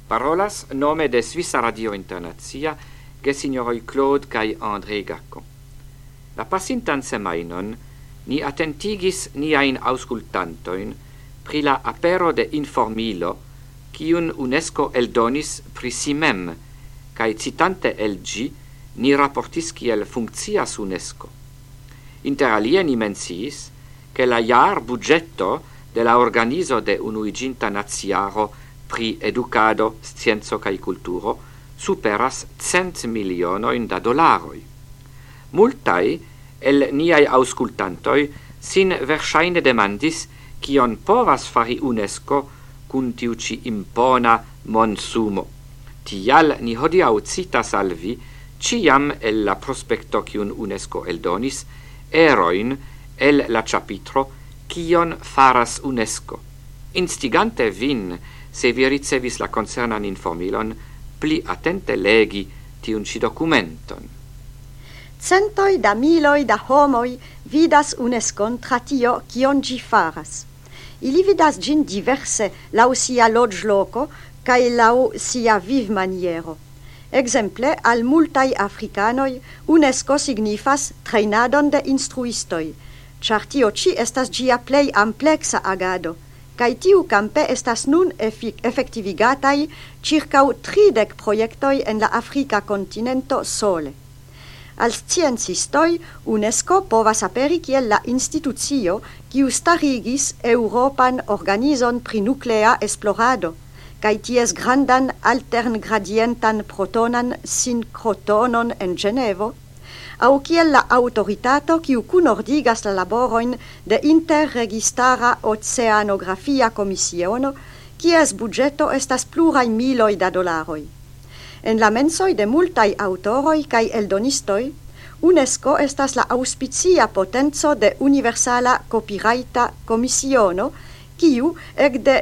Parolas nome de Svissa Radio Internazia che signoroi Claude kai André Gacon. La pasintan semainon ni attentigis niain auscultantoin pri la apero de informilo quiun UNESCO eldonis pri si mem, kai citante el gi ni rapportis kiel funccias UNESCO. Inter alie ni menciis che la iar budgetto de la organizo de unuiginta naziaro pri educado, scienzo cae culturo superas 100 milionoin da dolaroi. Multai el niai auscultantoi sin versaine demandis cion povas fari UNESCO cun tiu ci impona monsumo. Tial ni hodiau citas al vi ciam el la prospecto cium UNESCO eldonis eroin el la capitro cion faras UNESCO. Instigante vin se vi ricevis la concernan informilon, pli attente legi tiun ci documenton. Centoi da miloi da homoi vidas UNESCOn tra tio cion gi faras. Ili vidas gin diverse lau sia loĝloko kaj lau sia vivmaniero. Exemple, al multaj afrikanoj UNESCO signifas trejnadon de instruistoj, ĉar tio ĉi estas ĝia plej ampleksa agado, kaj tiu campe estas nun effektivigataj circaŭ 30 projektoj en la afrika kontinento sole. Al sciencistoj UNESCO povas aperi kiel la institucio kiu starigis Eŭropan organizon pri nuklea esplorado, kaj ties grandan alterngradientan protonan sinkrotonon en Ĝenevo, aŭ kiel la aŭtoritato kiu kunordigas la laborojn de Interregistara Oceanografia Komisiono, kies budĝeto estas pluraj miloj da dolaroj. En la mensoj de multaj aŭtoroj kaj eldonistoj, UNESCO estas la aŭspicia potenco de Universala Copyrighta Komisiono, kiu ekde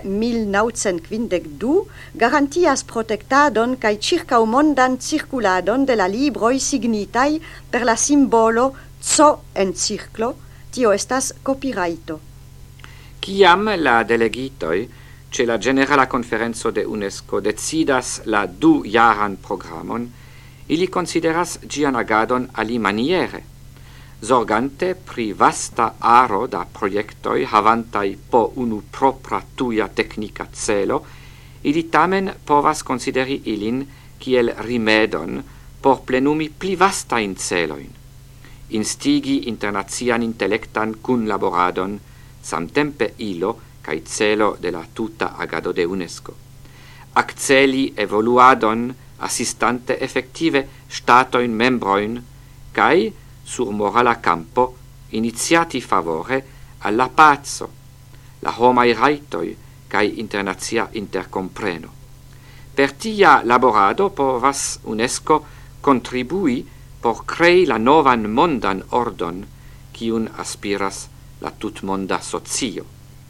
1952 garantias protektadon kaj ĉirkaŭmondan cirkuladon de la libroj signitaj per la simbolo C en cirklo, tio estas copyrighto. Kiam la delegitoj ce la Generala Conferenzo de UNESCO decidas la 2-jaran programon, ili consideras gian agadon alimaniere, zorgante pri vasta aro da projektoi havantai po unu propra tuia technica celo, ili tamen povas consideri ilin kiel rimedon por plenumi pli vastain celoin, instigi internazian intellectan cun laboradon, samtempe ilo cae celo de la tuta agado de UNESCO. Acceli evoluadon assistante effective statoin membroin, cae sur morala campo iniziati favore alla pazzo, la homai raitoi cae internazia intercompreno. Per tia laborado povas UNESCO contribui por crei la novan mondan ordon ciun aspiras la tutmonda socio.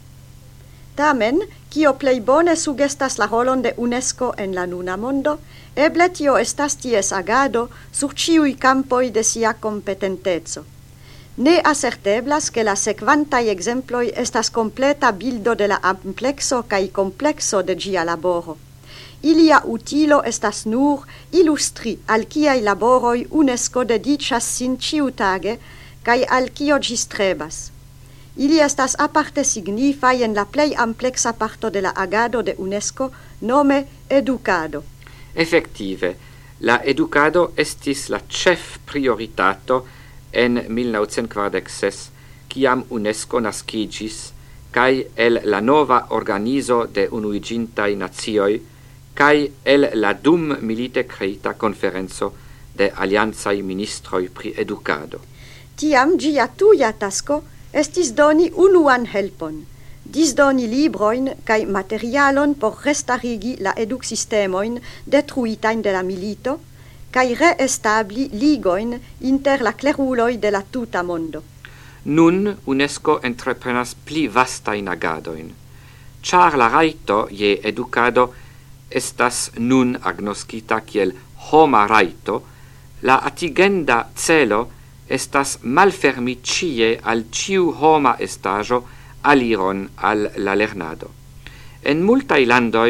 Tamen, kio plej bone sugestas la rolon de UNESCO en la nuna mondo, eble tio estas ties agado sur ĉiuj campoj de sia kompetenteco. Ne aserteblas ke la sekvantaj ekzemploj estas kompleta bildo de la amplekso kaj komplekso de ĝia laboro. Ilia utilo estas nur ilustri al kiaj laboroj UNESCO dediĉas sin ĉiutage kaj al kio ĝi strebas. Ili estas aparte signifaj en la plej ampleksa parto de la agado de UNESCO, nome edukado. Effektive, la edukado estis la ĉef prioritato en 1946, kiam UNESCO naskiĝis, kaj el la nova organizo de Unuiĝintaj Nacioj, kaj el la dum milite kreita konferenco de aliancaj ministroj pri edukado. Tiam ĝia tuja tasko estis doni unuan helpon, disdoni libroin kaj materialon por restarigi la eduksistemoin detruitajn de la milito, kaj reestabli ligoin inter la kleruloj de la tuta mondo. Nun UNESCO entreprenas pli vastajn agadojn, ĉar la rajto je edukado estas nun agnoskita kiel homa rajto, la atingenda celo estas malfermi ĉie al ĉiu homa estaĵo aliron al la lernado. En multaj landoj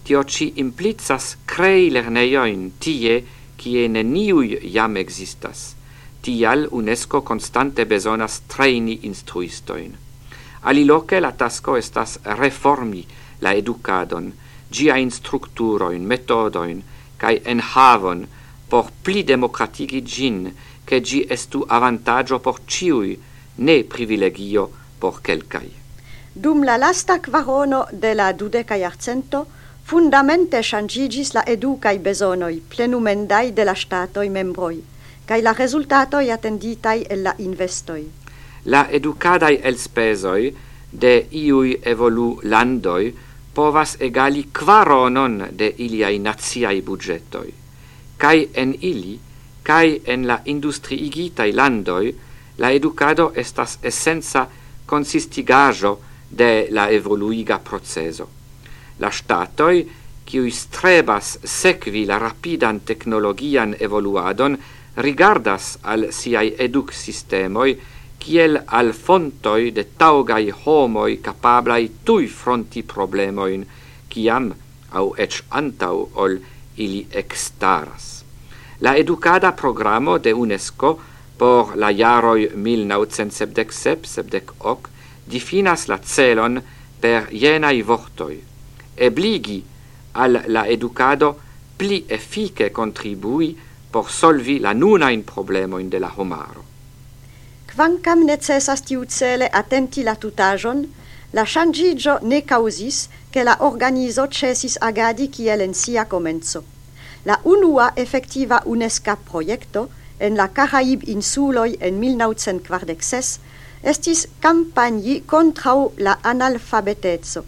tio ci implicas crei lerneioin tie kie neniui jam existas. Tial UNESCO constante besonas traini instruistoin. Aliloque la tasco estas reformi la educadon, gia in structuroin, metodoin, cae enhavon por pli democratigi gin, che gi estu avantaggio por ciui, ne privilegio por quelcai. Dum la lasta quarono de la 20 jarcento, fundamente changigis la educai besonoi plenumendai de la statoi membroi, cae la resultatoi attenditai e la investoi. La educadai elspesoi de iui evolu landoi povas egali quaronon de iliai naziai budgetoi, cae en ili, cae en la industriigitai landoi, la educado estas essenza consistigajo de la evoluiga proceso. La statoi, quiui strebas sequi la rapidan technologian evoluadon, rigardas al siai educ systemoi kiel al fontoi de taugai homoi capablai tui fronti problemoin, kiam, au ec antau ol ili extaras. La educada programo de UNESCO por la jaroi 1977-78 difinas la celon per jenai vortoi, ebligi al la educado pli effice contribui por solvi la nunain problemoin de la homaro. Quancam necessas tiu cele attenti la tutajon, la changigio ne causis che la organizo cesis agadi kiel en sia comenzo. La unua effectiva UNESCO proiecto en la Caraïbe insuloi en 1946 estis campagni contrau la analfabetezo.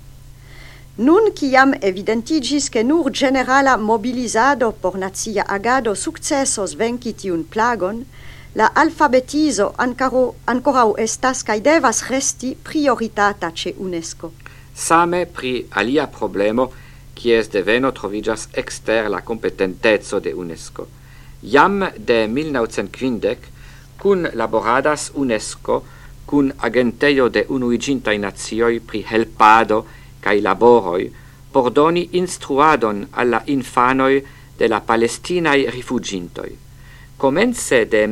Nun ciam evidentigis che nur generala mobilisado por nazia agado successos venci tiun plagon, la alfabetizo ancorau estas cae devas resti prioritata ce UNESCO. Same pri alia problemo, quies deveno trovigas exter la competentezo de UNESCO. Iam de 1950, cun laboradas UNESCO cun agenteio de unuigintai nazioi pri helpado cae laboroi por doni instruadon alla infanoi de la palestinae rifugintoi. Comence de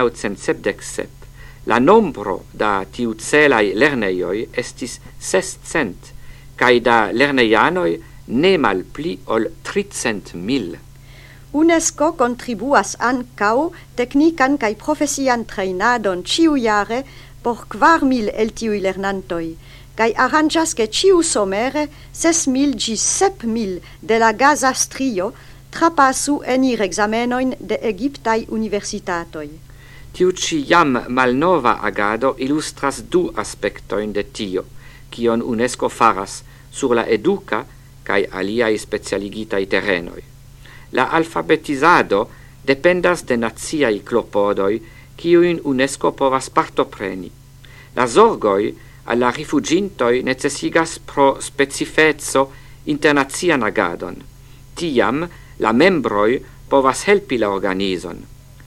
1977, la nombro da tiu celai lerneioi estis 600, cae da lerneianoi ne mal pli ol 300.000. UNESCO contribuas ancau technican cae profesian trainadon ciu jare por 4.000 el tiui lernantoi, cae arrangias che ciu somere 6.000 gis 7.000 de la Gaza strio trapasu enir examenoin de Egiptai universitatoi. Tiu ci jam malnova agado illustras du aspectoin de tio, cion UNESCO faras sur la educa cae aliai specialigitai terrenoi. La alfabetizado dependas de naziai clopodoi, ciuin UNESCO povas partopreni. La zorgoi alla rifugintoi necessigas pro specifezzo internazian agadon. Tiam la membroi povas helpi la organizon.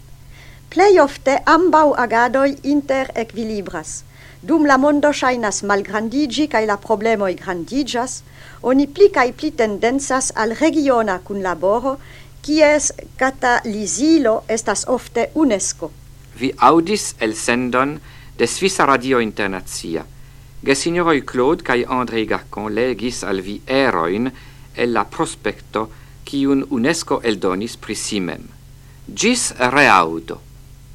Plei ofte ambau agadoi inter equilibras. Dum la mondo shainas malgrandigi cae la problemoi grandigas, oni pli cae pli tendensas al regiona cun laboro, quies catalysilo estas ofte UNESCO. Vi audis el sendon de Svisa Radio Internazia. Gesignoroi Claude cae André Gacon legis al vi eroin el la prospecto ciun UNESCO eldonis pri si mem. Gis reaudo.